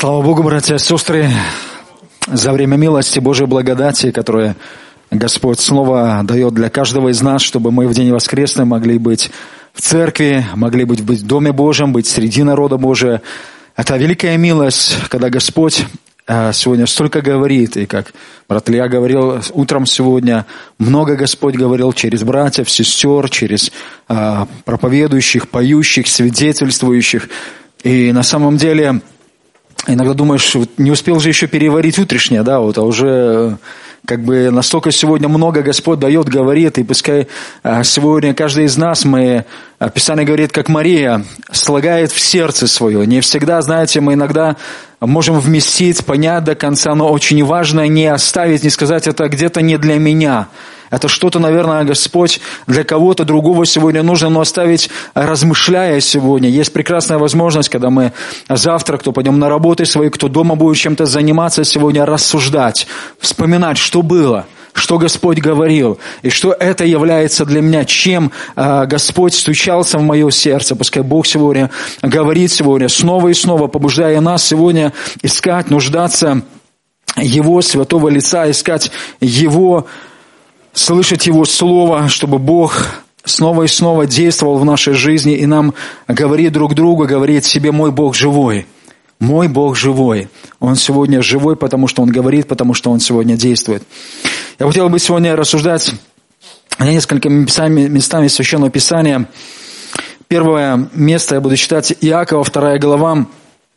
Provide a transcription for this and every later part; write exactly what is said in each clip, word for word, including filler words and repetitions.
Слава Богу, братья и сестры, за время милости Божьей благодати, которую Господь снова дает для каждого из нас, чтобы мы в день воскресный могли быть в церкви, могли быть в Доме Божьем, быть среди народа Божия. Это великая милость, когда Господь сегодня столько говорит, и как брат Илья говорил утром сегодня, много Господь говорил через братьев, сестер, через а, проповедующих, поющих, свидетельствующих. И на самом деле, иногда думаешь, не успел же еще переварить утрешнее, да, вот, а уже как бы настолько сегодня много Господь дает, говорит, и пускай сегодня каждый из нас, мы, Писание говорит, как Мария, слагает в сердце свое. Не всегда, знаете, мы иногда можем вместить, понять до конца, но очень важно не оставить, не сказать, это где-то не для меня. Это что-то, наверное, Господь для кого-то другого сегодня нужно, но оставить, размышляя сегодня. Есть прекрасная возможность, когда мы завтра, кто пойдем на работы свои, кто дома будет чем-то заниматься сегодня, рассуждать, вспоминать, что было, что Господь говорил, и что это является для меня, чем э, Господь стучался в мое сердце. Пускай Бог сегодня говорит сегодня снова и снова, побуждая нас сегодня искать, нуждаться Его святого лица, искать Его, слышать Его Слово, чтобы Бог снова и снова действовал в нашей жизни и нам говорит друг другу, говорит себе: мой Бог живой. Мой Бог живой. Он сегодня живой, потому что Он говорит, потому что Он сегодня действует. Я хотел бы сегодня рассуждать несколькими местами, местами Священного Писания. Первое место я буду читать Иакова, вторая глава,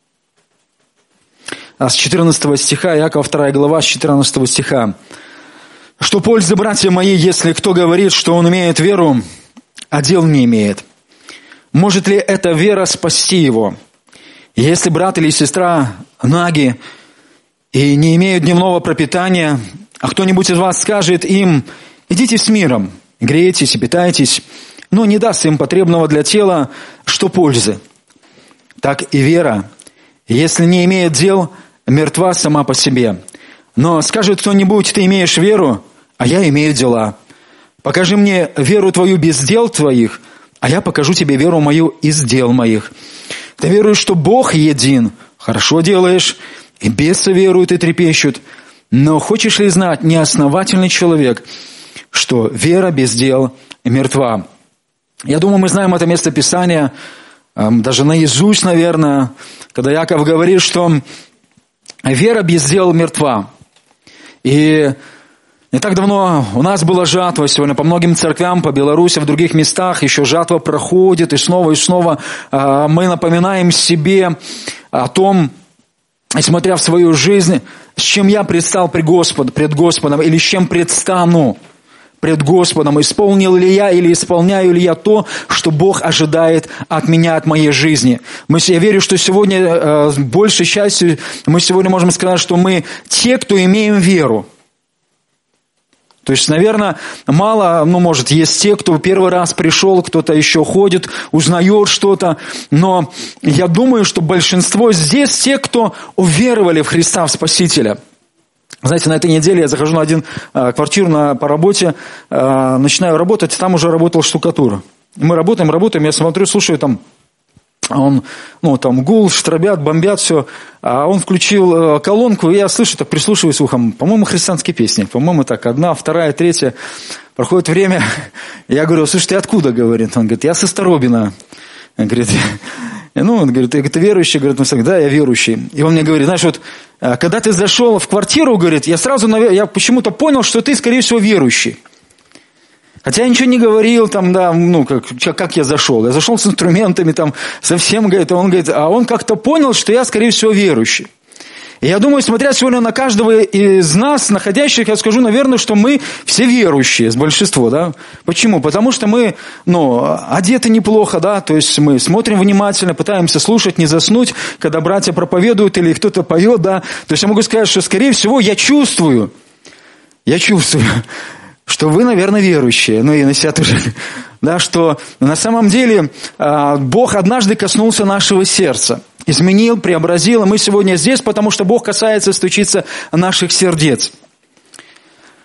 с четырнадцатого стиха. Иакова, вторая глава, с четырнадцатого стиха. «Что пользы, братья мои, если кто говорит, что он имеет веру, а дел не имеет? Может ли эта вера спасти его? Если брат или сестра наги и не имеют дневного пропитания, а кто-нибудь из вас скажет им: идите с миром, грейтесь и питайтесь, но не даст им потребного для тела, что пользы? Так и вера, если не имеет дел, мертва сама по себе. Но скажет кто-нибудь: ты имеешь веру, а я имею дела. Покажи мне веру твою без дел твоих, а я покажу тебе веру мою из дел моих. Ты веруешь, что Бог един, хорошо делаешь, и бесы веруют и трепещут. Но хочешь ли знать, неосновательный человек, что вера без дел мертва?» Я думаю, мы знаем это место Писания, даже наизусть, наверное, когда Иаков говорит, что вера без дел мертва. И не так давно у нас была жатва сегодня по многим церквям, по Беларуси, в других местах еще жатва проходит, и снова и снова мы напоминаем себе о том, смотря в свою жизнь, с чем я предстал пред Господом, пред Господом, или с чем предстану пред Господом, исполнил ли я или исполняю ли я то, что Бог ожидает от меня, от моей жизни. Мы, я верю, что сегодня, э, большей частью, мы сегодня можем сказать, что мы те, кто имеем веру. То есть, наверное, мало, ну, может, есть те, кто первый раз пришел, кто-то еще ходит, узнает что-то, но я думаю, что большинство здесь те, кто уверовали в Христа, в Спасителя. Знаете, на этой неделе я захожу на один э, квартиру на, по работе, э, начинаю работать, там уже работал штукатур. Мы работаем, работаем, я смотрю, слушаю, там, он, ну, там гул, штробят, бомбят, все. А он включил э, колонку, и я слышу, так прислушиваюсь ухом, по-моему, христианские песни. По-моему, так, одна, вторая, третья. Проходит время, я говорю: слушай, ты откуда, говорит? Он говорит: я со Старобина. Он говорит, ну, он говорит, ты верующий? Говорит, ну, да, я верующий. И он мне говорит: знаешь, вот, когда ты зашел в квартиру, говорит, я сразу, я почему-то понял, что ты, скорее всего, верующий. Хотя я ничего не говорил, там, да, ну, как, как я зашел. Я зашел с инструментами, там, совсем, говорит, он говорит, а он как-то понял, что я, скорее всего, верующий. И я думаю, смотря сегодня на каждого из нас, находящих, я скажу, наверное, что мы все верующие, с большинства, да. Почему? Потому что мы, ну, одеты неплохо, да, то есть мы смотрим внимательно, пытаемся слушать, не заснуть, когда братья проповедуют или кто-то поет, да. То есть я могу сказать, что, скорее всего, я чувствую, я чувствую, что вы, наверное, верующие, ну и на себя тоже, да, что на самом деле Бог однажды коснулся нашего сердца, изменил, преобразил, и мы сегодня здесь, потому что Бог касается, стучится наших сердец.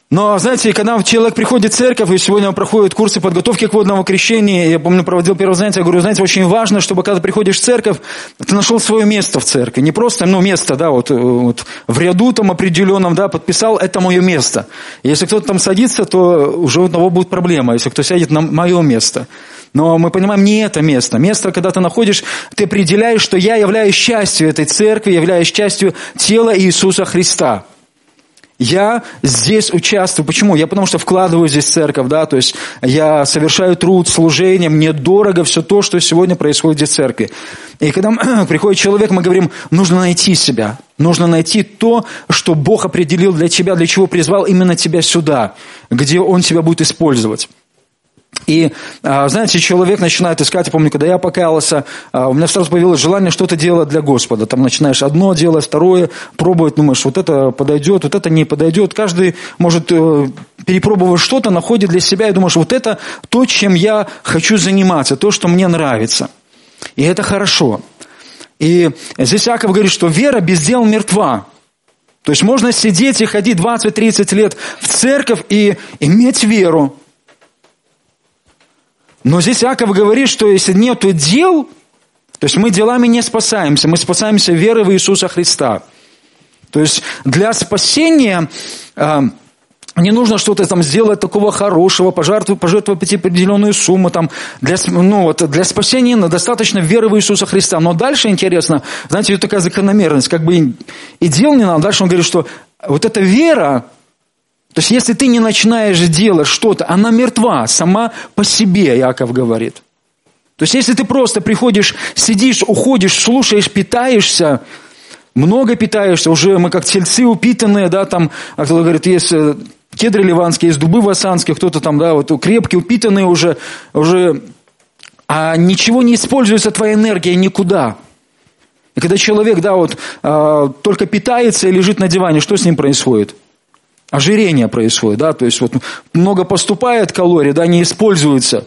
Но, знаете, когда человек приходит в церковь, и сегодня он проходит курсы подготовки к водному крещению, я помню, проводил первое занятие, я говорю, знаете, очень важно, чтобы когда приходишь в церковь, ты нашел свое место в церкви. Не просто, ну, место, да, вот, вот в ряду там определенном, да, подписал, это мое место. И если кто-то там садится, то уже у того будет проблема, если кто сядет на мое место. Но мы понимаем, не это место. Место, когда ты находишь, ты определяешь, что я являюсь частью этой церкви, являюсь частью тела Иисуса Христа. Я здесь участвую. Почему? Я потому что вкладываю здесь в церковь, да, то есть я совершаю труд, служение, мне дорого все то, что сегодня происходит здесь в церкви. И когда приходит человек, мы говорим, нужно найти себя, нужно найти то, что Бог определил для тебя, для чего призвал именно тебя сюда, где Он тебя будет использовать. И, знаете, человек начинает искать, я помню, когда я покаялся, у меня сразу появилось желание что-то делать для Господа. Там начинаешь одно делать, второе, пробовать, думаешь, вот это подойдет, вот это не подойдет. Каждый может, перепробовать что-то, находит для себя и думаешь, вот это то, чем я хочу заниматься, то, что мне нравится. И это хорошо. И здесь Иаков говорит, что вера без дел мертва. То есть можно сидеть и ходить двадцать-тридцать лет в церковь и иметь веру. Но здесь Иаков говорит, что если нет дел, то есть мы делами не спасаемся, мы спасаемся верой в Иисуса Христа. То есть для спасения э, не нужно что-то там сделать такого хорошего, пожертвовать, пожертвовать определенную сумму. Там, для, ну, вот, для спасения достаточно веры в Иисуса Христа. Но дальше интересно, знаете, вот такая закономерность, как бы и, и дел не надо. Дальше он говорит, что вот эта вера, то есть, если ты не начинаешь делать что-то, она мертва сама по себе, Иаков говорит. То есть, если ты просто приходишь, сидишь, уходишь, слушаешь, питаешься, много питаешься, уже мы как тельцы упитанные, да, там, а кто-то говорит, есть кедры ливанские, есть дубы вассанские, кто-то там, да, вот крепкие, упитанные уже, уже, а ничего не используется, твоя энергия никуда. И когда человек, да, вот, а, только питается и лежит на диване, что с ним происходит? Ожирение происходит, да, то есть вот много поступает калорий, да, не используется.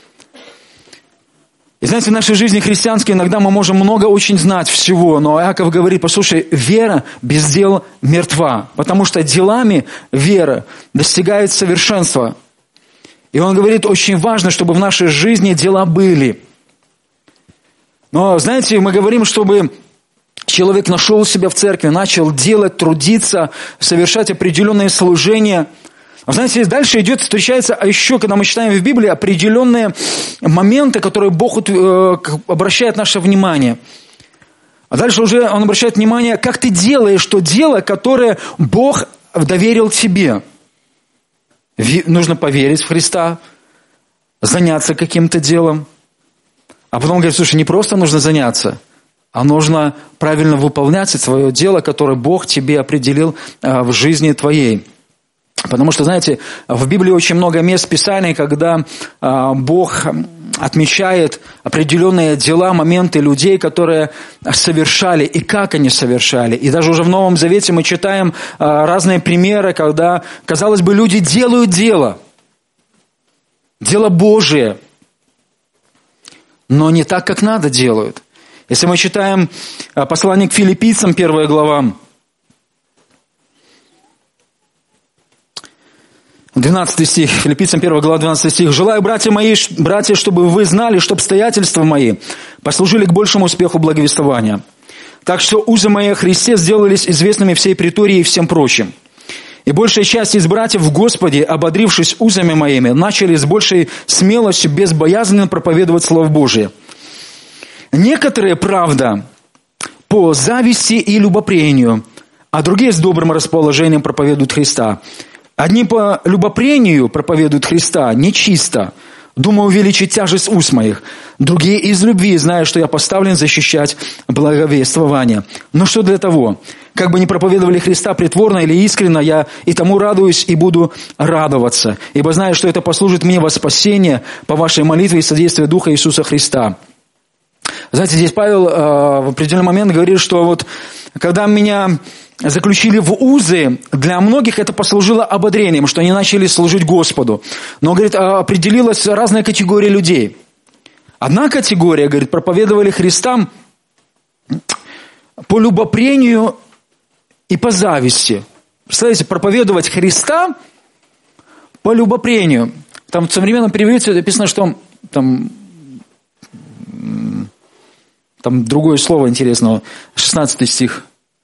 И знаете, в нашей жизни христианской иногда мы можем много очень знать всего, но Иаков говорит, послушай, вера без дел мертва, потому что делами вера достигает совершенства. И он говорит, очень важно, чтобы в нашей жизни дела были. Но, знаете, мы говорим, чтобы человек нашел себя в церкви, начал делать, трудиться, совершать определенные служения. А знаете, дальше идет, встречается, а еще, когда мы читаем в Библии, определенные моменты, которые Бог э, обращает наше внимание. А дальше уже Он обращает внимание, как ты делаешь то дело, которое Бог доверил тебе. Нужно поверить в Христа, заняться каким-то делом. А потом говорит, слушай, не просто нужно заняться, а нужно правильно выполнять свое дело, которое Бог тебе определил в жизни твоей. Потому что, знаете, в Библии очень много мест Писания, когда Бог отмечает определенные дела, моменты людей, которые совершали, и как они совершали. И даже уже в Новом Завете мы читаем разные примеры, когда, казалось бы, люди делают дело, дело Божие, но не так, как надо делают. Если мы читаем послание к Филиппийцам, первая глава, двенадцатый стих, Филиппийцам первая глава, двенадцатый стих. «Желаю, братья мои, братья, чтобы вы знали, что обстоятельства мои послужили к большему успеху благовествования. Так что узы мои о Христе сделались известными всей притории и всем прочим. И большая часть из братьев в Господе, ободрившись узами моими, начали с большей смелостью, безбоязненно проповедовать Слово Божие. Некоторые, правда, по зависти и любопрению, а другие с добрым расположением проповедуют Христа. Одни по любопрению проповедуют Христа нечисто, думая увеличить тяжесть уст моих. Другие из любви, зная, что я поставлен защищать благовествование. Но что для того? Как бы ни проповедовали Христа притворно или искренно, я и тому радуюсь и буду радоваться, ибо знаю, что это послужит мне во спасение по вашей молитве и содействию Духа Иисуса Христа». Знаете, здесь Павел э, в определенный момент говорит, что вот когда меня заключили в узы, для многих это послужило ободрением, что они начали служить Господу. Но, говорит, определилась разная категория людей. Одна категория, говорит, проповедовали Христа по любопрению и по зависти. Представляете, проповедовать Христа по любопрению. Там в современном переводе написано, что там, там другое слово интересное, шестнадцатый стих.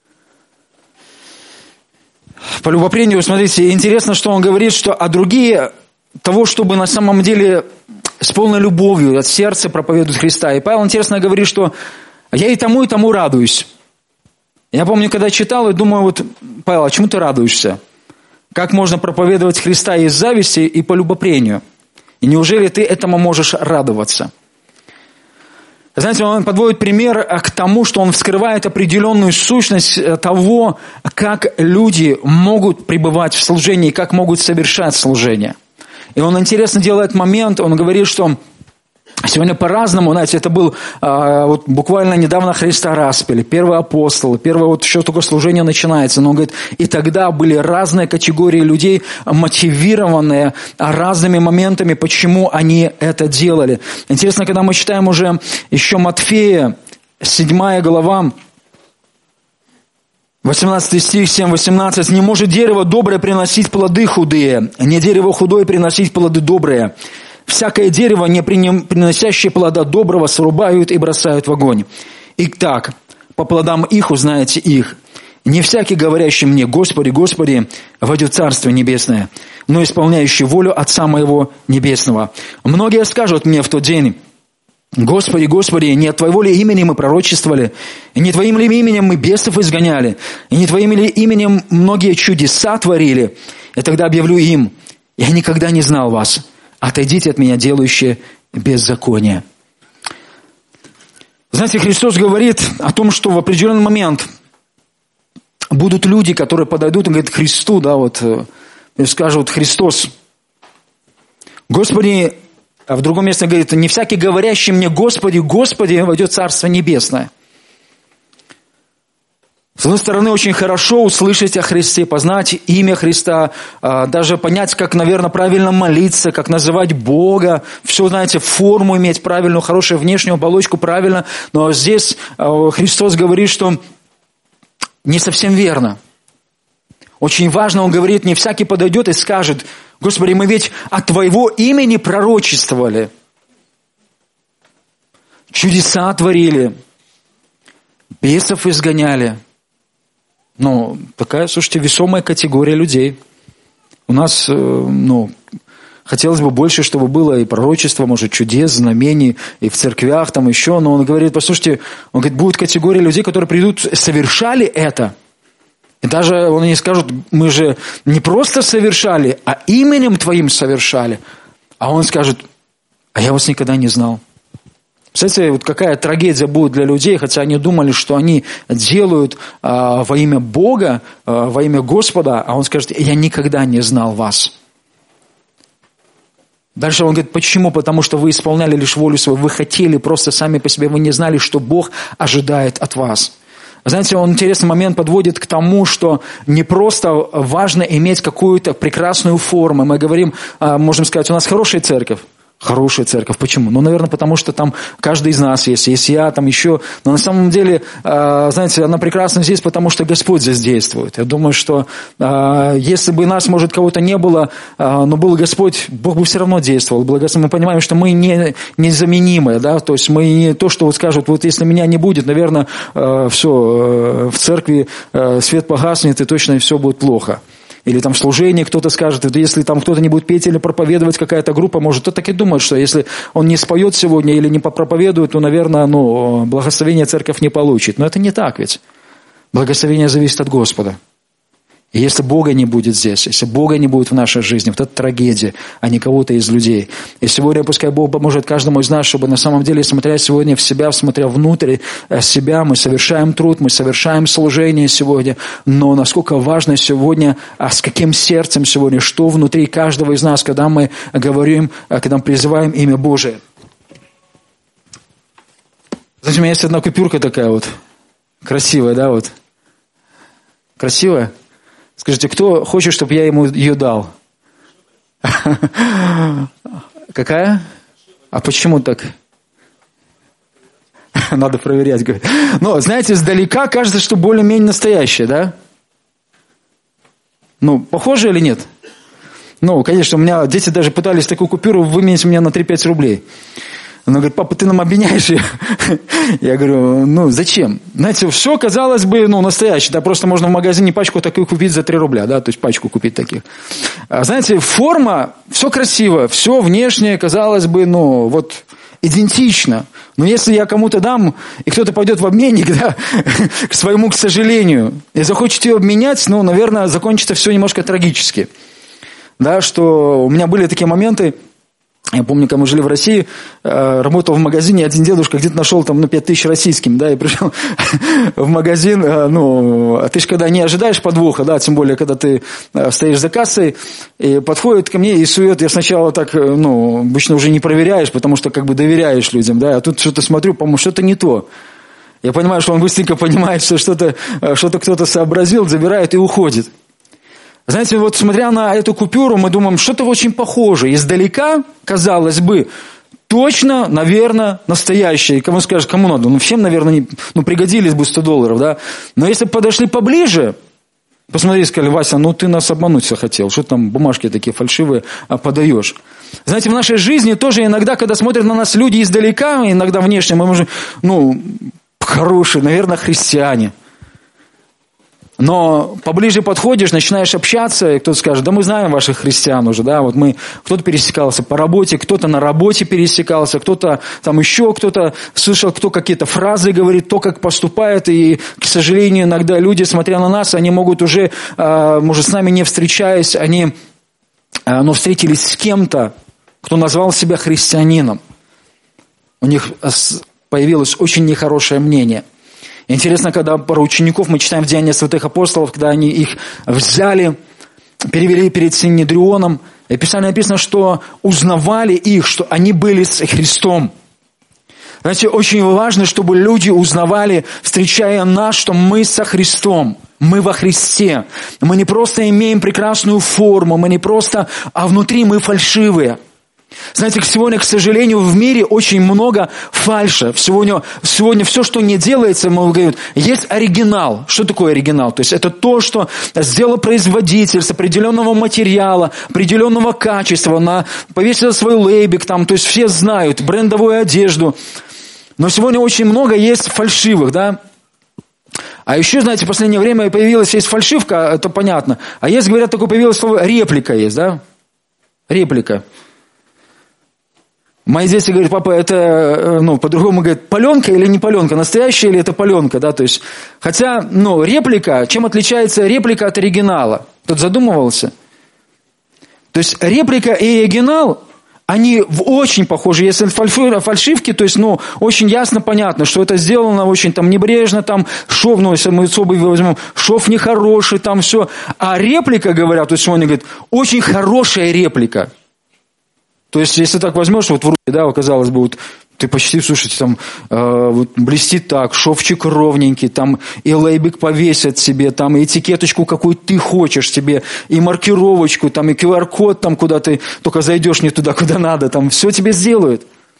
По любопрению, смотрите, интересно, что он говорит, что а другие того, чтобы на самом деле с полной любовью от сердца проповедуют Христа. И Павел, интересно, говорит, что я и тому, и тому радуюсь. Я помню, когда читал, и думаю, вот, Павел, а чему ты радуешься? Как можно проповедовать Христа из зависти и по любопрению? И неужели ты этому можешь радоваться? Знаете, он подводит пример к тому, что он вскрывает определенную сущность того, как люди могут пребывать в служении, как могут совершать служение. И он интересно делает момент, он говорит, что сегодня по-разному, знаете, это был а, вот буквально недавно Христа распяли, первые апостолы, первое вот еще только служение начинается, но он говорит, и тогда были разные категории людей, мотивированные разными моментами, почему они это делали. Интересно, когда мы читаем уже еще Матфея, седьмая глава, восемнадцатый стих, семь восемнадцать. «Не может дерево доброе приносить плоды худые, не дерево худое приносить плоды добрые. Всякое дерево, не приносящее плода доброго, срубают и бросают в огонь. Итак, по плодам их узнаете их. Не всякий, говорящий мне, Господи, Господи, войдет в Царство Небесное, но исполняющий волю Отца Моего Небесного. Многие скажут мне в тот день, Господи, Господи, не от Твоего ли имени мы пророчествовали, и не Твоим ли именем мы бесов изгоняли, и не Твоим ли именем многие чудеса творили? И тогда объявлю им, я никогда не знал вас, отойдите от меня, делающие беззаконие». Знаете, Христос говорит о том, что в определенный момент будут люди, которые подойдут и говорят к Христу, да, вот, и скажут, Христос, Господи, а в другом месте говорит, не всякий, говорящий мне, Господи, Господи, войдет в Царство Небесное. С одной стороны, очень хорошо услышать о Христе, познать имя Христа, даже понять, как, наверное, правильно молиться, как называть Бога, все, знаете, форму иметь правильную, хорошую внешнюю оболочку правильно. Но здесь Христос говорит, что не совсем верно. Очень важно, Он говорит, не всякий подойдет и скажет, Господи, мы ведь от Твоего имени пророчествовали, чудеса творили, бесов изгоняли. Ну, такая, слушайте, весомая категория людей. У нас, ну, хотелось бы больше, чтобы было и пророчество, может, чудес, знамений, и в церквях там еще. Но он говорит, послушайте, он говорит, будет категория людей, которые придут, совершали это. И даже он не скажет, мы же не просто совершали, а именем Твоим совершали. А он скажет, а я вас никогда не знал. Представляете, вот какая трагедия будет для людей, хотя они думали, что они делают а, во имя Бога, а, во имя Господа, а он скажет, я никогда не знал вас. Дальше он говорит, почему? Потому что вы исполняли лишь волю свою, вы хотели просто сами по себе, вы не знали, что Бог ожидает от вас. Знаете, он интересный момент подводит к тому, что не просто важно иметь какую-то прекрасную форму. Мы говорим, можем сказать, у нас хорошая церковь. Хорошая церковь. Почему? Ну, наверное, потому что там каждый из нас есть, есть я, там еще. Но на самом деле, знаете, она прекрасна здесь, потому что Господь здесь действует. Я думаю, что если бы нас, может, кого-то не было, но был Господь, Бог бы все равно действовал. Мы понимаем, что мы не, незаменимые, да, то есть мы не то, что вот скажут, вот если меня не будет, наверное, все, в церкви свет погаснет, и точно все будет плохо. Или там в служении кто-то скажет, если там кто-то не будет петь или проповедовать, какая-то группа, может, кто так и думает, что если он не споет сегодня или не попроповедует, то, наверное, ну, благословение церковь не получит. Но это не так ведь. Благословение зависит от Господа. И если Бога не будет здесь, если Бога не будет в нашей жизни, вот это трагедия, а не кого-то из людей. И сегодня пускай Бог поможет каждому из нас, чтобы на самом деле, смотря сегодня в себя, смотря внутрь себя, мы совершаем труд, мы совершаем служение сегодня, но насколько важно сегодня, а с каким сердцем сегодня, что внутри каждого из нас, когда мы говорим, когда мы призываем имя Божие. Знаете, у меня есть одна купюрка такая вот, красивая, да, вот. Красивая? Скажите, кто хочет, чтобы я ему ее дал? Какая? А почему так? Надо проверять. Но, знаете, издалека кажется, что более-менее настоящая, да? Ну, похоже или нет? Ну, конечно, у меня дети даже пытались такую купюру выменять мне на три-пять рублей. Она говорит, папа, ты нам обменяешь ее? Я говорю, ну, зачем? Знаете, все, казалось бы, ну, настоящее. Да, просто можно в магазине пачку такую купить за три рубля, да, то есть пачку купить таких. А, знаете, форма, все красиво, все внешнее, казалось бы, ну, вот, идентично. Но если я кому-то дам, и кто-то пойдет в обменник, да, к своему, к сожалению, и захочет ее обменять, ну, наверное, закончится все немножко трагически. Да, что у меня были такие моменты. Я помню, когда мы жили в России, работал в магазине, один дедушка где-то нашел там, ну, пять тысяч российским, да, и пришел в магазин, ну, а ты же когда не ожидаешь подвоха, да, тем более, когда ты стоишь за кассой, и подходит ко мне и сует, я сначала так, ну, обычно уже не проверяешь, потому что как бы доверяешь людям, да, а тут что-то смотрю, по-моему, что-то не то. Я понимаю, что он быстренько понимает, что что-то, что-то кто-то сообразил, забирает и уходит. Знаете, вот смотря на эту купюру, мы думаем, что-то очень похоже. Издалека, казалось бы, точно, наверное, настоящее. И кому скажешь, кому надо? Ну, всем, наверное, не, ну, пригодились бы сто долларов, да. Но если бы подошли поближе, посмотрели и сказали, Вася, ну ты нас обмануть хотел. Что там бумажки такие фальшивые подаешь? Знаете, в нашей жизни тоже иногда, когда смотрят на нас люди издалека, иногда внешне, мы можем, ну, хорошие, наверное, христиане. Но поближе подходишь, начинаешь общаться, и кто-то скажет, да мы знаем ваших христиан уже, да, вот мы, кто-то пересекался по работе, кто-то на работе пересекался, кто-то там еще, кто-то слышал, кто какие-то фразы говорит, то, как поступает, и, к сожалению, иногда люди, смотря на нас, они могут уже, может, с нами не встречаясь, они, но встретились с кем-то, кто назвал себя христианином. У них появилось очень нехорошее мнение. Интересно, когда про учеников мы читаем в Деяниях святых апостолов, когда они их взяли, перевели перед Синедрионом, и в Писании написано, что узнавали их, что они были с Христом. Знаете, очень важно, чтобы люди узнавали, встречая нас, что мы со Христом, мы во Христе. Мы не просто имеем прекрасную форму, мы не просто, а внутри мы фальшивые. Знаете, сегодня, к сожалению, в мире очень много фальши. Сегодня, сегодня все, что не делается, мы говорим, есть оригинал. Что такое оригинал? То есть это то, что сделал производитель с определенного материала, определенного качества, на, повесил свой лейбик, там, то есть все знают, брендовую одежду. Но сегодня очень много есть фальшивых, да? А еще, знаете, в последнее время появилась, есть фальшивка, это понятно. А есть, говорят, такое появилось слово реплика есть, да? Реплика. Мои дети говорят, папа, это, ну, по-другому говорят, паленка или не паленка, настоящая или это паленка, да, то есть, хотя, ну, реплика, чем отличается реплика от оригинала? Кто-то задумывался? То есть, реплика и оригинал, они очень похожи, если фальшивки, то есть, ну, очень ясно понятно, что это сделано очень там небрежно, там, шов, ну, если мы с обувью возьмем, шов нехороший, там все, а реплика, говорят, то есть, они говорят, очень хорошая реплика. То есть, если так возьмешь, вот в руки, да, казалось бы, вот ты почти, слушайте, там э, вот блестит так, шовчик ровненький, там и лейбик повесят себе, там и этикеточку, какую ты хочешь себе, и маркировочку, там и ку ар код, там куда ты только зайдешь не туда, куда надо, там все тебе сделают.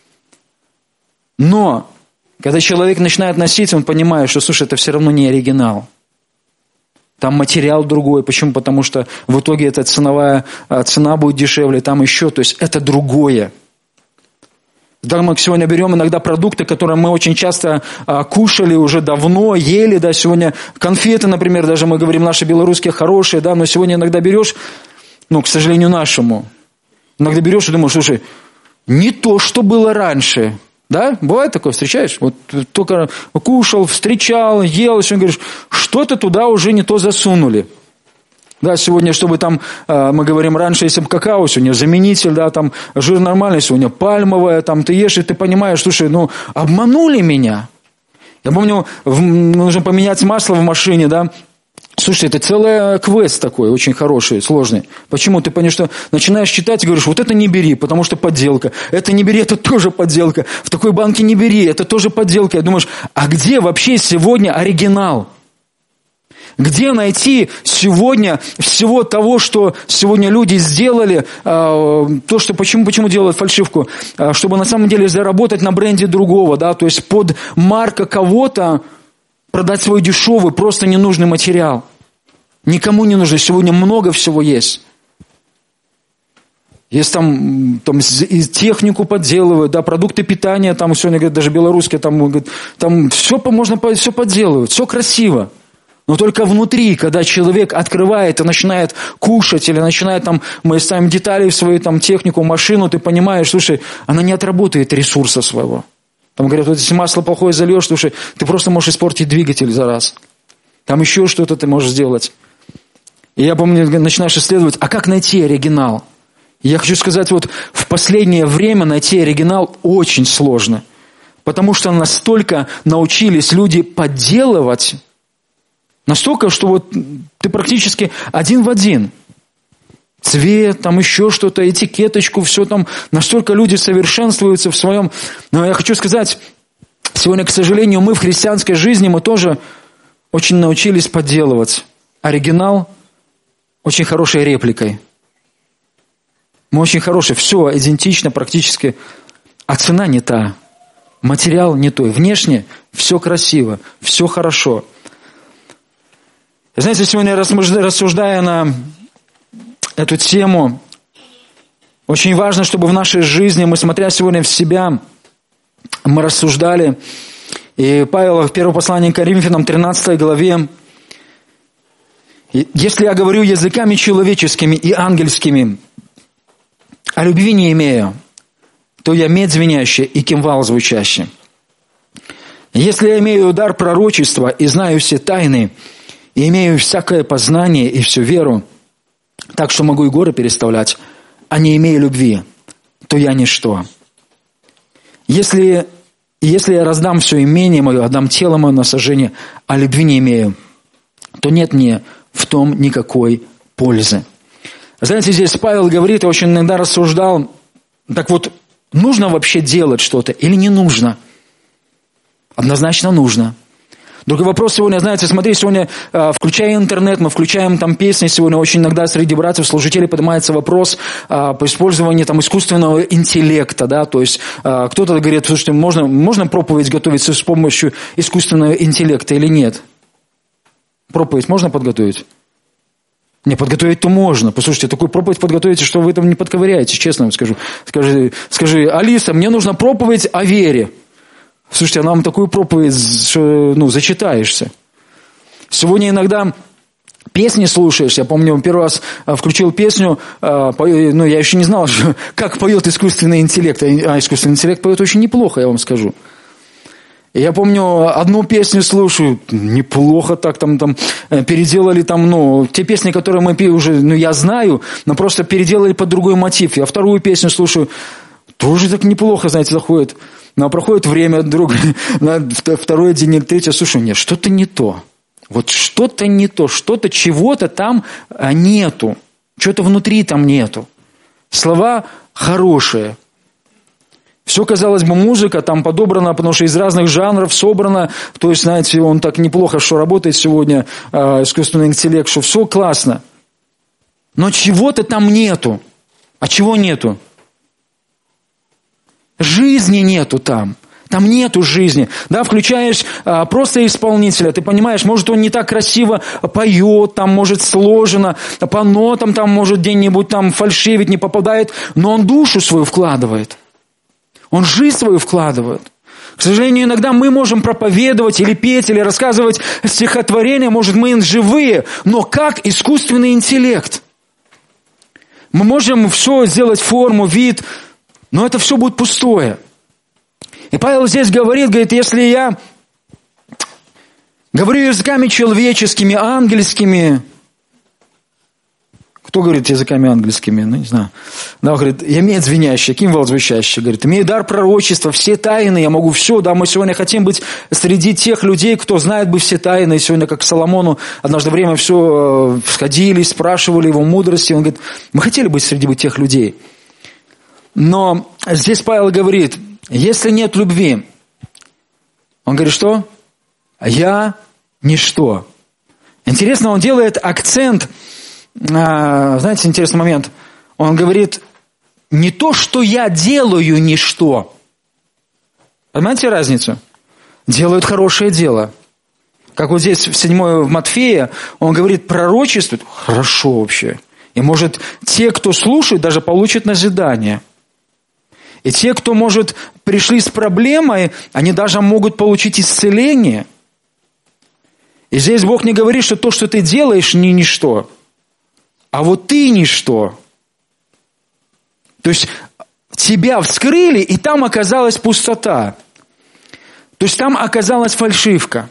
Но, когда человек начинает носить, он понимает, что, слушай, это все равно не оригинал. Там материал другой. Почему? Потому что в итоге эта ценовая, цена будет дешевле, там еще. То есть это другое. Да, мы сегодня берем иногда продукты, которые мы очень часто а, кушали уже давно, ели, да, сегодня конфеты, например, даже мы говорим, наши белорусские хорошие, да, но сегодня иногда берешь, ну, к сожалению, нашему, иногда берешь и думаешь, слушай, не то, что было раньше. Да? Бывает такое, встречаешь? Вот только кушал, встречал, ел, и говоришь, что-то туда уже не то засунули. Да, сегодня, чтобы там, мы говорим, раньше, если бы какао, сегодня заменитель, да, там жир нормальный, сегодня пальмовое, там ты ешь, и ты понимаешь, слушай, ну, обманули меня. Я помню, нужно поменять масло в машине, да. Слушай, это целый квест такой, очень хороший, сложный. Почему? Ты понимаешь, что начинаешь читать и говоришь, вот это не бери, потому что подделка. Это не бери, это тоже подделка. В такой банке не бери, это тоже подделка. И думаешь, а где вообще сегодня оригинал? Где найти сегодня всего того, что сегодня люди сделали, то, что почему, почему делают фальшивку, чтобы на самом деле заработать на бренде другого, да, то есть под марка кого-то продать свой дешевый, просто ненужный материал. Никому не нужно. Сегодня много всего есть. Есть там, там и технику подделывают, да, продукты питания, там сегодня, говорят, даже белорусские, там, говорят, там все можно, все подделывают, все красиво. Но только внутри, когда человек открывает и начинает кушать, или начинает там, мы ставим детали в свою там технику, машину, ты понимаешь, слушай, она не отработает ресурса своего. Там говорят, вот если масло плохое зальешь, слушай, ты просто можешь испортить двигатель за раз. Там еще что-то ты можешь сделать. И я помню, начинаешь исследовать, а как найти оригинал? И я хочу сказать, вот в последнее время найти оригинал очень сложно. Потому что настолько научились люди подделывать, настолько, что вот ты практически один в один. Цвет, там еще что-то, этикеточку, все там. Настолько люди совершенствуются в своем... Но я хочу сказать, сегодня, к сожалению, мы в христианской жизни, мы тоже очень научились подделывать. Оригинал очень хорошей репликой. Мы очень хорошие, все идентично практически, а цена не та, материал не той. Внешне все красиво, все хорошо. Знаете, сегодня рассуждая на эту тему, очень важно, чтобы в нашей жизни, мы, смотря сегодня в себя, мы рассуждали. И Павел в первом послании к Коринфянам, тринадцатой главе, если я говорю языками человеческими и ангельскими, а любви не имею, то я медь звенящая и кимвал звучащий. Если я имею дар пророчества и знаю все тайны, и имею всякое познание и всю веру, так что могу и горы переставлять, а не имею любви, то я ничто. Если, если я раздам все имение мое, отдам тело мое на сожжение, а любви не имею, то нет мне в том никакой пользы. Знаете, здесь Павел говорит, я очень иногда рассуждал, так вот, нужно вообще делать что-то или не нужно? Однозначно нужно. Другой вопрос сегодня, знаете, смотри, сегодня, э, включая интернет, мы включаем там песни, сегодня очень иногда среди братьев, служителей поднимается вопрос э, по использованию там искусственного интеллекта, да, то есть э, кто-то говорит, слушайте, можно, можно проповедь готовить с помощью искусственного интеллекта или нет? Проповедь можно подготовить? Не, подготовить-то можно. Послушайте, такую проповедь подготовите, что вы там не подковыряете, честно вам скажу. Скажи, скажи, Алиса, мне нужна проповедь о вере. Слушайте, а нам такую проповедь, что, ну, зачитаешься. Сегодня иногда песни слушаешь. Я помню, первый раз включил песню, ну, я еще не знал, как поет искусственный интеллект. А искусственный интеллект поет очень неплохо, я вам скажу. И я помню, одну песню слушаю, неплохо так, там, там, переделали там, ну, те песни, которые мы уже, ну, я знаю, но просто переделали под другой мотив. Я вторую песню слушаю, тоже так неплохо, знаете, заходит. Но проходит время, друг, на второй день или третий, слушаю, нет, что-то не то. Вот что-то не то, что-то, чего-то там нету. Что-то внутри там нету. Слова хорошие. Все, казалось бы, музыка там подобрана, потому что из разных жанров собрана. То есть, знаете, он так неплохо, что работает сегодня, э, искусственный интеллект, что все классно. Но чего-то там нету. А чего нету? Жизни нету там. Там нету жизни. Да, включаешь а, просто исполнителя, ты понимаешь, может, он не так красиво поет, там, может, сложено, по нотам, там, может, где-нибудь там фальшивить, не попадает, но он душу свою вкладывает. Он жизнь свою вкладывает. К сожалению, иногда мы можем проповедовать или петь, или рассказывать стихотворения, может, мы живые, но как искусственный интеллект. Мы можем все сделать форму, вид, но это все будет пустое. И Павел здесь говорит, говорит, если я говорю языками человеческими, ангельскими, кто говорит языками ангельскими? Ну, не знаю. Да, он говорит, я медь звенящий, кимвал звучащий. Говорит, имею дар пророчества, все тайны, я могу все. Да, мы сегодня хотим быть среди тех людей, кто знает бы все тайны. И сегодня, как Соломону, однажды время все сходили, спрашивали его мудрости. Он говорит, мы хотели быть среди тех людей. Но здесь Павел говорит, если нет любви, он говорит, что? Я ничто. Интересно, он делает акцент. Знаете, интересный момент. Он говорит, не то, что я делаю ничто. Понимаете разницу? Делают хорошее дело. Как вот здесь в седьмой в Матфея, он говорит, пророчествует. Хорошо вообще. И может, те, кто слушает, даже получат назидание. И те, кто, может, пришли с проблемой, они даже могут получить исцеление. И здесь Бог не говорит, что то, что ты делаешь, не ничто. А вот ты ничто. То есть тебя вскрыли, и там оказалась пустота. То есть там оказалась фальшивка.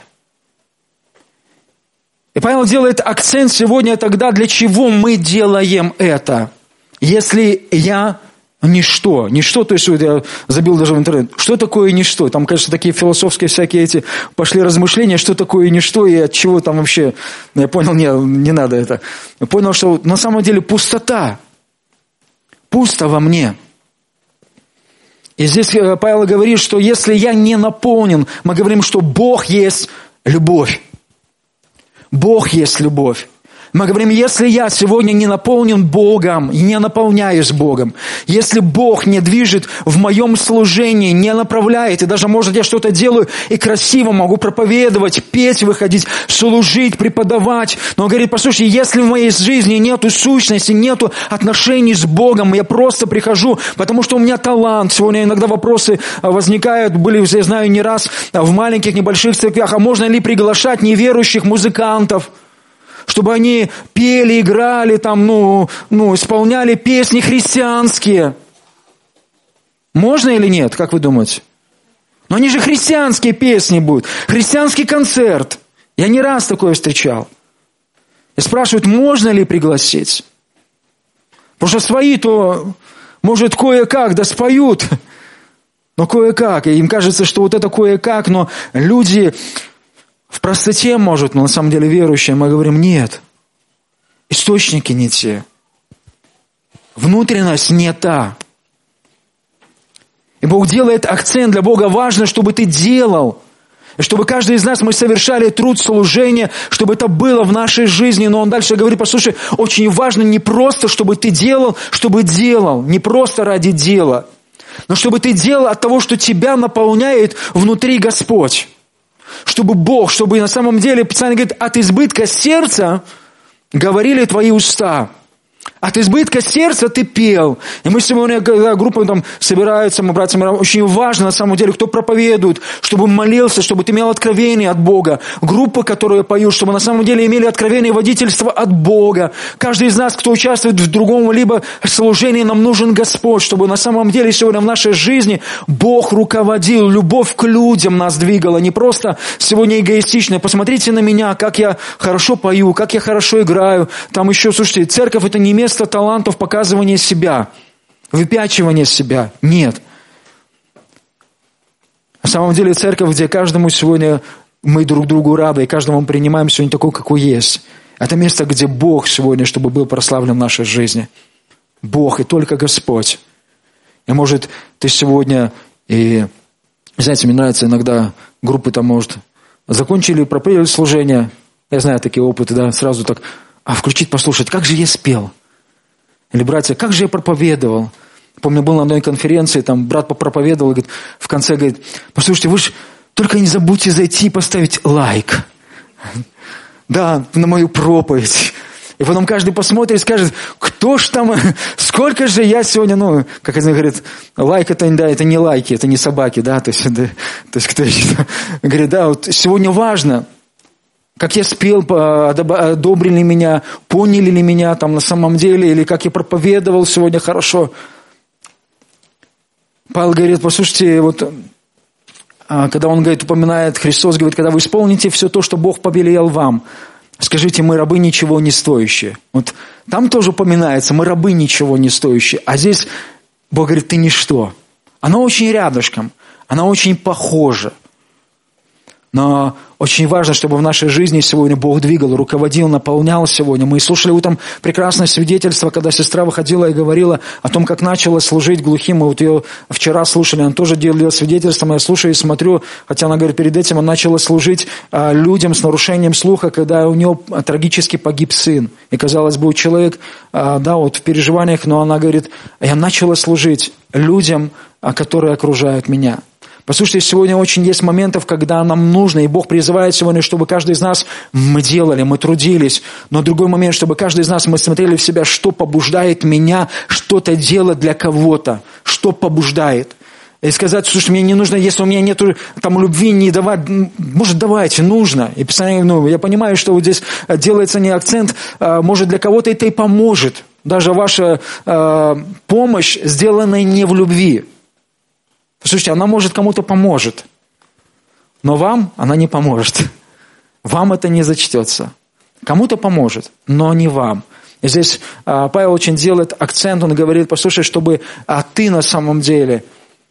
И Павел делает акцент сегодня тогда, для чего мы делаем это. Если я ничто. Ничто, то есть вот я забил даже в интернет. Что такое ничто? Там, конечно, такие философские всякие эти пошли размышления, что такое ничто и от чего там вообще. Я понял, не, не надо это. Я понял, что на самом деле пустота. Пусто во мне. И здесь Павел говорит, что если я не наполнен, мы говорим, что Бог есть любовь. Бог есть любовь. Мы говорим, если я сегодня не наполнен Богом, и не наполняюсь Богом, если Бог не движет в моем служении, не направляет, и даже, может, я что-то делаю и красиво могу проповедовать, петь, выходить, служить, преподавать, но он говорит, послушай, если в моей жизни нету сущности, нету отношений с Богом, я просто прихожу, потому что у меня талант, сегодня иногда вопросы возникают, были, я знаю, не раз в маленьких, небольших церквях, а можно ли приглашать неверующих музыкантов, чтобы они пели, играли, там, ну, ну, исполняли песни христианские. Можно или нет, как вы думаете? Но они же христианские песни будут. Христианский концерт. Я не раз такое встречал. И спрашивают, можно ли пригласить? Потому что свои-то, может, кое-как, да споют. Но кое-как. И им кажется, что вот это кое-как, но люди... В простоте, может, но на самом деле верующие, мы говорим, нет. Источники не те. Внутренность не та. И Бог делает акцент, для Бога важно, чтобы ты делал. И чтобы каждый из нас, мы совершали труд служения, чтобы это было в нашей жизни. Но Он дальше говорит, послушай, очень важно не просто, чтобы ты делал, чтобы делал. Не просто ради дела. Но чтобы ты делал от того, что тебя наполняет внутри Господь. Чтобы Бог, чтобы на самом деле, Писание говорит, от избытка сердца говорили твои уста. От избытка сердца ты пел. И мы сегодня, когда группа там собирается, мы, братья, очень важно, на самом деле, кто проповедует, чтобы молился, чтобы ты имел откровение от Бога. Группы, которые поют, чтобы на самом деле имели откровение и водительство от Бога. Каждый из нас, кто участвует в другом либо служении, нам нужен Господь, чтобы на самом деле сегодня в нашей жизни Бог руководил, любовь к людям нас двигала. Не просто сегодня эгоистично. Посмотрите на меня, как я хорошо пою, как я хорошо играю. Там еще, слушайте, церковь — это не место талантов, показывания себя, выпячивания себя. Нет. На самом деле церковь, где каждому сегодня мы друг другу рады, и каждому мы принимаем сегодня такой, какой есть. Это место, где Бог сегодня, чтобы был прославлен в нашей жизни. Бог и только Господь. И может, ты сегодня, и, знаете, мне нравится иногда группы там, может, закончили, проповедовали служение. Я знаю такие опыты, да, сразу так, а включить, послушать, как же я спел. Или, братья, как же я проповедовал? Помню, был на одной конференции, там брат попроповедовал, говорит, в конце говорит, послушайте, вы же только не забудьте зайти и поставить лайк. Да, на мою проповедь. И потом каждый посмотрит и скажет, кто ж там, сколько же я сегодня, ну, как один говорит, лайк это, да, это не лайки, это не собаки, да, то есть, да, то есть кто еще говорит, да, вот сегодня важно, как я спел, одобрили меня, поняли ли меня там на самом деле, или как я проповедовал сегодня хорошо. Павел говорит, послушайте, вот, когда он говорит, упоминает, Христос говорит, когда вы исполните все то, что Бог повелел вам, скажите, мы рабы ничего не стоящие. Вот там тоже упоминается, мы рабы ничего не стоящие. А здесь Бог говорит, ты ничто. Оно очень рядышком, оно очень похоже. Но очень важно, чтобы в нашей жизни сегодня Бог двигал, руководил, наполнял сегодня. Мы слушали утром прекрасное свидетельство, когда сестра выходила и говорила о том, как начала служить глухим. Мы вот ее вчера слушали, она тоже делала свидетельство. Я слушаю и смотрю, хотя она говорит, перед этим она начала служить а, людям с нарушением слуха, когда у нее трагически погиб сын. И, казалось бы, человек, а, да, вот в переживаниях, но она говорит, я начала служить людям, а, которые окружают меня. Послушайте, сегодня очень есть моментов, когда нам нужно, и Бог призывает сегодня, чтобы каждый из нас мы делали, мы трудились. Но другой момент, чтобы каждый из нас мы смотрели в себя, что побуждает меня что-то делать для кого-то, что побуждает. И сказать, слушай, мне не нужно, если у меня нет там любви, не давать, может, давайте, нужно. И Писание, ну, я понимаю, что вот здесь делается не акцент, может, для кого-то это и поможет. Даже ваша э, помощь, сделанная не в любви. Слушайте, она, может, кому-то поможет, но вам она не поможет. Вам это не зачтется. Кому-то поможет, но не вам. И здесь э, Павел очень делает акцент, он говорит, послушай, чтобы а ты на самом деле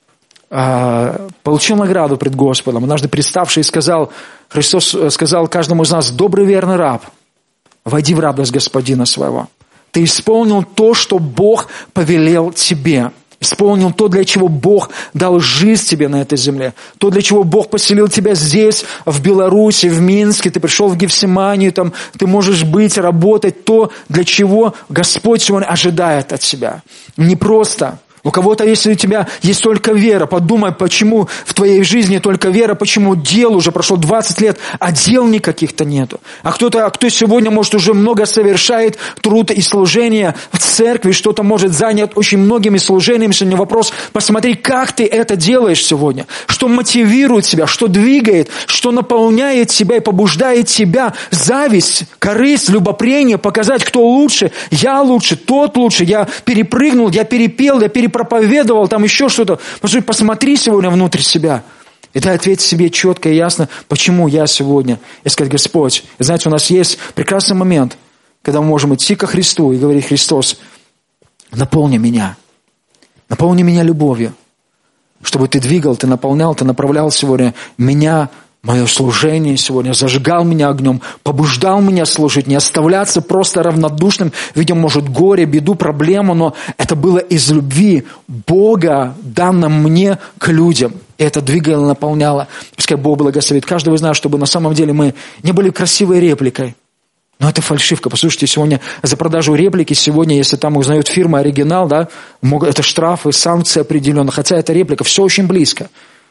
получил награду пред Господом. Однажды представший сказал, Христос сказал каждому из нас, добрый верный раб, войди в радость Господина своего. Ты исполнил то, что Бог повелел тебе. Исполнил то, для чего Бог дал жизнь тебе на этой земле. То, для чего Бог поселил тебя здесь, в Беларуси, в Минске. Ты пришел в Гефсиманию, там, ты можешь быть, работать. То, для чего Господь сегодня ожидает от тебя. Не просто. У кого-то, если у тебя есть только вера, подумай, почему в твоей жизни только вера, почему дел уже прошло двадцать лет, а дел никаких-то нету. А кто-то, кто сегодня, может, уже много совершает труд и служение в церкви, что-то может занять очень многими служениями. Сегодня вопрос, посмотри, как ты это делаешь сегодня, что мотивирует тебя, что двигает, что наполняет тебя и побуждает тебя. Зависть, корысть, любопрение, показать, кто лучше, я лучше, тот лучше, я перепрыгнул, я перепел, я перепрыгнул. Проповедовал, там еще что-то. Посмотри сегодня внутрь себя. И ты ответь себе четко и ясно, почему я сегодня. И сказать, Господь, и знаете, у нас есть прекрасный момент, когда мы можем идти ко Христу и говорить, Христос, наполни меня. Наполни меня любовью. Чтобы ты двигал, ты наполнял, ты направлял сегодня меня, мое служение сегодня, зажигал меня огнем, побуждал меня служить, не оставляться просто равнодушным, видя, может, горе, беду, проблему, но это было из любви Бога, данным мне к людям. И это двигало, наполняло. Пускай Бог благословит каждого из нас, чтобы на самом деле мы не были красивой репликой. Но это фальшивка. Послушайте, сегодня за продажу реплики, сегодня, если там узнают фирма оригинал, да, это штрафы, санкции определенные, хотя это реплика, все очень близко.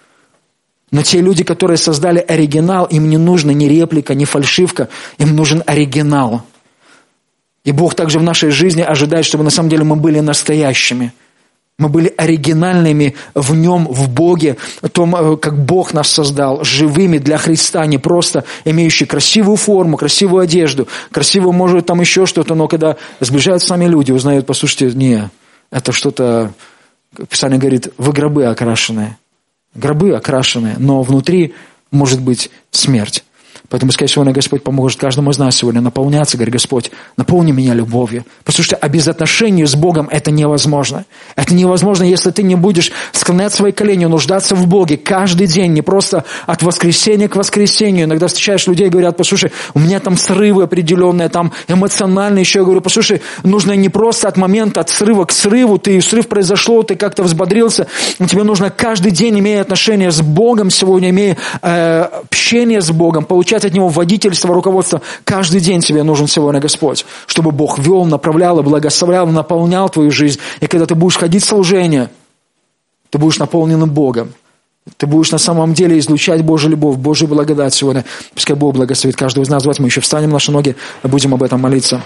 Но те люди, которые создали оригинал, им не нужна ни реплика, ни фальшивка, им нужен оригинал. И Бог также в нашей жизни ожидает, чтобы на самом деле мы были настоящими. Мы были оригинальными в Нем, в Боге, в том, как Бог нас создал, живыми для Христа, не просто имеющие красивую форму, красивую одежду, красивую, может, там еще что-то, но когда сближаются с нами люди, узнают, послушайте, не, это что-то, как Писание говорит, в гробы окрашенные. Гробы окрашенные, но внутри может быть смерть. Поэтому, скорее всего, Господь поможет каждому из нас сегодня наполняться. Говорит, Господь, наполни меня любовью. Потому что а без отношений с Богом это невозможно. Это невозможно, если ты не будешь склонять свои колени, нуждаться в Боге каждый день, не просто от воскресенья к воскресенью. Иногда встречаешь людей, говорят, послушай, у меня там срывы определенные, там эмоциональные. Еще я говорю, послушай, нужно не просто от момента, от срыва к срыву, ты срыв произошел, ты как-то взбодрился. Тебе нужно каждый день, имея отношения с Богом сегодня, имея э, общение с Богом, получать от Него водительство, руководство. Каждый день тебе нужен сегодня Господь, чтобы Бог вел, направлял, и благословлял, наполнял твою жизнь. И когда ты будешь ходить в служение, ты будешь наполненным Богом. Ты будешь на самом деле излучать Божью любовь, Божью благодать сегодня. Пускай Бог благословит каждого из нас. Давайте мы еще встанем на наши ноги и будем об этом молиться.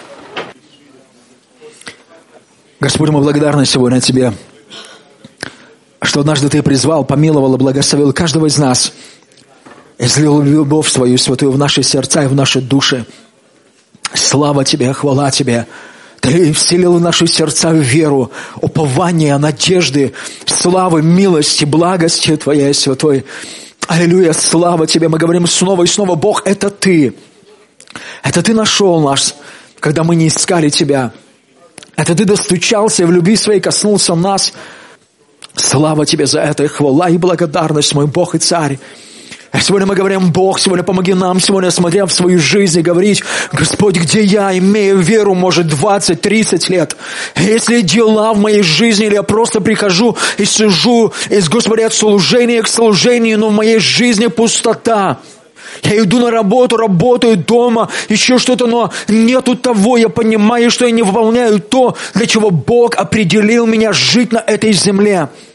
Господь, мы благодарны сегодня Тебе, что однажды Ты призвал, помиловал и благословил каждого из нас. Излил любовь Свою святую в наши сердца и в наши души. Слава Тебе, хвала Тебе. Ты вселил в наши сердца веру, упование, надежды, славы, милости, благости Твоей святой. Аллилуйя, слава Тебе. Мы говорим снова и снова, Бог, это Ты. Это Ты нашел нас, когда мы не искали Тебя. Это Ты достучался и в любви Своей коснулся нас. Слава Тебе за это, и хвала и благодарность, мой Бог и Царь. Сегодня мы говорим, Бог, сегодня помоги нам, сегодня, смотря в свою жизнь, и говорить, Господь, где я имею веру, может, двадцать-тридцать лет. Если дела в моей жизни, или я просто прихожу и сижу, из, Господи, от служения к служению, но в моей жизни пустота. Я иду на работу, работаю дома, еще что-то, но нету того, я понимаю, что я не выполняю то, для чего Бог определил меня жить на этой земле.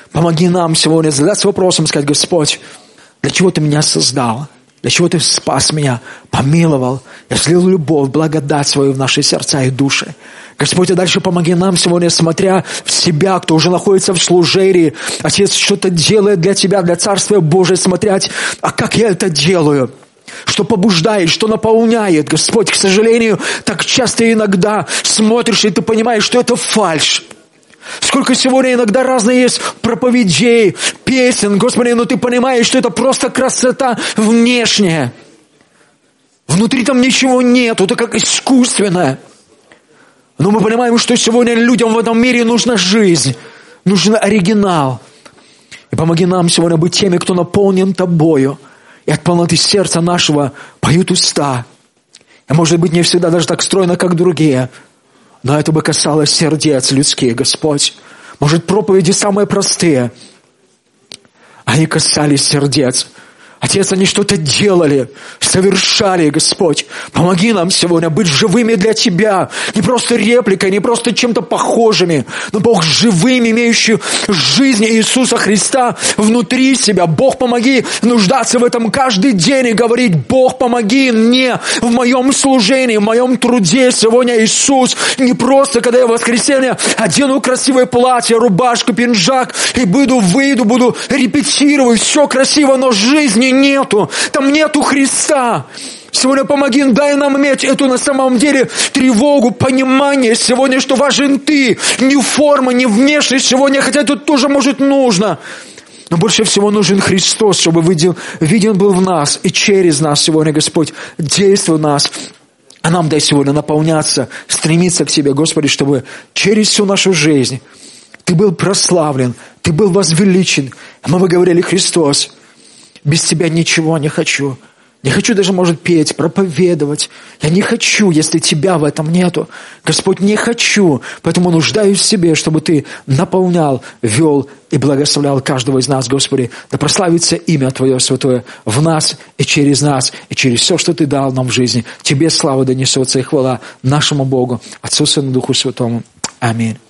помоги нам сегодня задаться вопросом, сказать: Господь, для чего Ты меня создал? Для чего Ты спас меня, помиловал? Я слил любовь, благодать свою в наши сердца и души. Господь, а дальше помоги нам сегодня, смотря в себя, кто уже находится в служении. Отец что-то делает для Тебя, для Царствия Божия, смотреть, а как я это делаю? Что побуждает, что наполняет. Господь, к сожалению, так часто иногда смотришь, и ты понимаешь, что это фальшь. Сколько сегодня иногда разные есть проповедей, песен, Господи, но ты понимаешь, что это просто красота внешняя. Внутри там ничего нету, это как искусственное. Но мы понимаем, что сегодня людям в этом мире нужна жизнь, нужен оригинал. И помоги нам сегодня быть теми, кто наполнен Тобою. И от полноты сердца нашего поют уста. И может быть не всегда даже так стройно, как другие. Но это бы касалось сердец людских, Господь. Может, проповеди самые простые. Они касались сердец. Отец, они что-то делали, совершали, Господь. Помоги нам сегодня быть живыми для Тебя. Не просто репликой, не просто чем-то похожими, но, Бог, живыми, имеющими жизнь Иисуса Христа внутри себя. Бог, помоги нуждаться в этом каждый день и говорить: Бог, помоги мне в моем служении, в моем труде сегодня, Иисус. Не просто, когда я в воскресенье одену красивое платье, рубашку, пинжак и буду, выйду, буду репетировать, все красиво, но жизни нету, там нету Христа. Сегодня помоги, дай нам иметь эту на самом деле тревогу, понимание сегодня, что важен Ты, не форма, не внешность сегодня, хотя тут тоже может нужно. Но больше всего нужен Христос, чтобы виден, виден был в нас и через нас сегодня, Господь, действуй в нас. А нам дай сегодня наполняться, стремиться к Тебе, Господи, чтобы через всю нашу жизнь Ты был прославлен, Ты был возвеличен. Мы бы говорили: Христос, без Тебя ничего не хочу. Не хочу даже, может, петь, проповедовать. Я не хочу, если Тебя в этом нету. Господь, не хочу. Поэтому нуждаюсь в Себе, чтобы Ты наполнял, вел и благословлял каждого из нас, Господи. Да прославится имя Твое святое в нас и через нас, и через все, что Ты дал нам в жизни. Тебе слава донесется и хвала нашему Богу, Отцу, Сыну, Духу Святому. Аминь.